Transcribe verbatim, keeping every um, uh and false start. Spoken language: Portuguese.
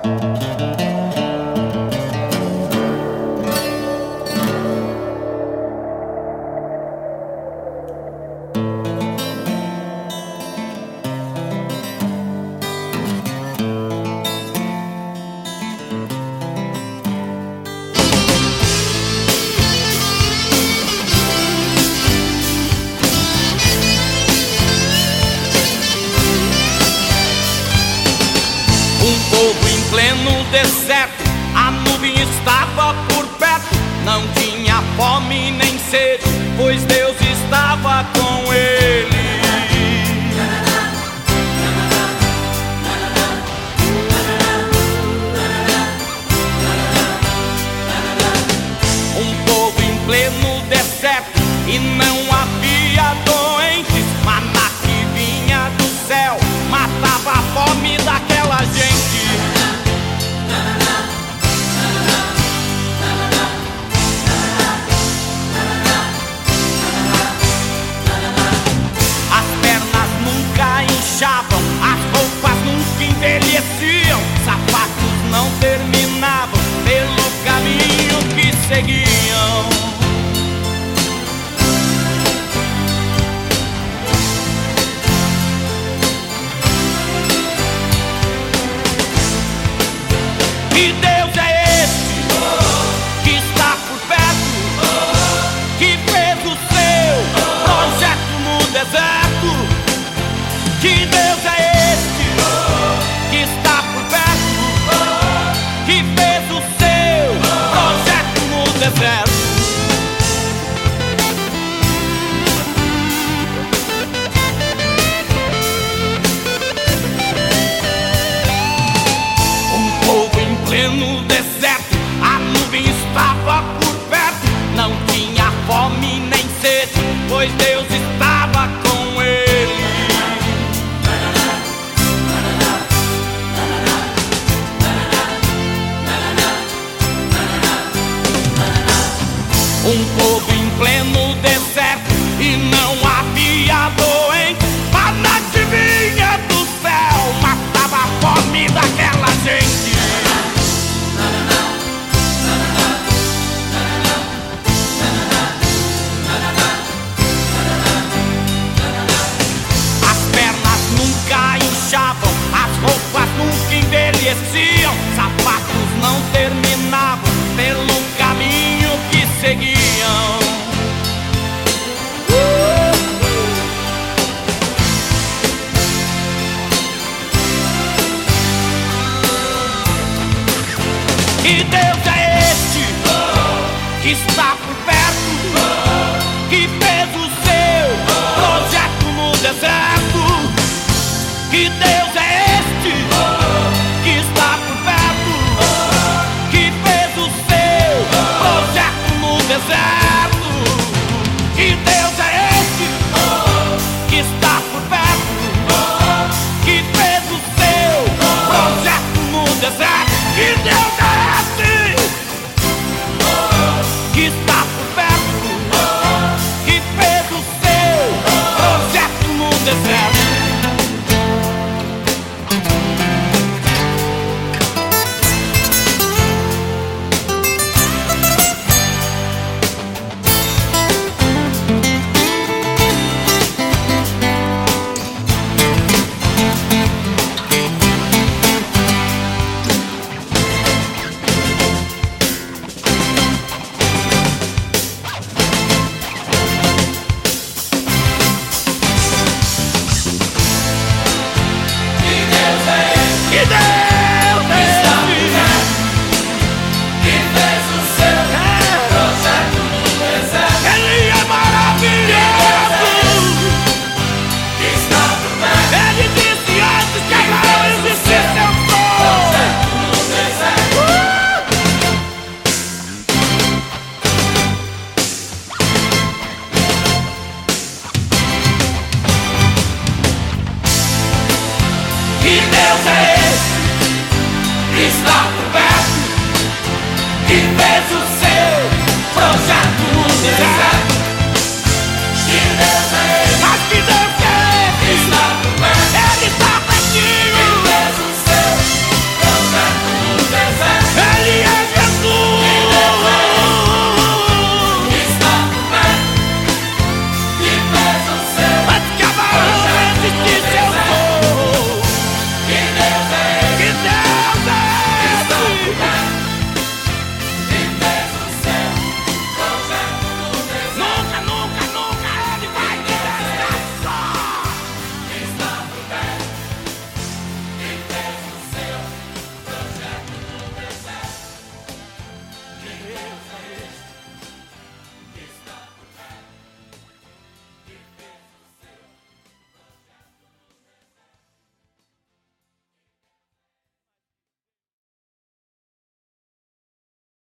pleno deserto, a nuvem estava por perto. Não tinha fome nem sede, pois Deus estava com ele. Um povo em pleno deserto e não havia doentes. Maná que vinha do céu matava a fome daquela gente. As roupas nunca envelheciam, sapatos não terminavam pelo caminho que seguiam. Que Deus é esse que está por perto, que fez o seu projeto no deserto? Que Deus é este que está por perto, que fez o seu projeto no deserto? Um povo em pleno deserto, a nuvem estava por perto. Não tinha fome nem sede, pois Deus estava com ele. Um povo em pleno deserto e não havia doente. Maná que vinha do céu matava a fome daquela gente. As pernas nunca inchavam, as roupas nunca envelheciam, sapatos não terminavam pelo caminho que seguiam. Que Deus é este que está por perto, que fez o seu projeto no deserto? Que Deus é este que está por perto, que fez o seu projeto no deserto? Que Deus é este que está por perto, que fez o seu projeto no deserto? Que Deus é este que está por perto, que fez o seu projeto no deserto? Que Deus é esse que está por perto, que fez o seu projeto no deserto?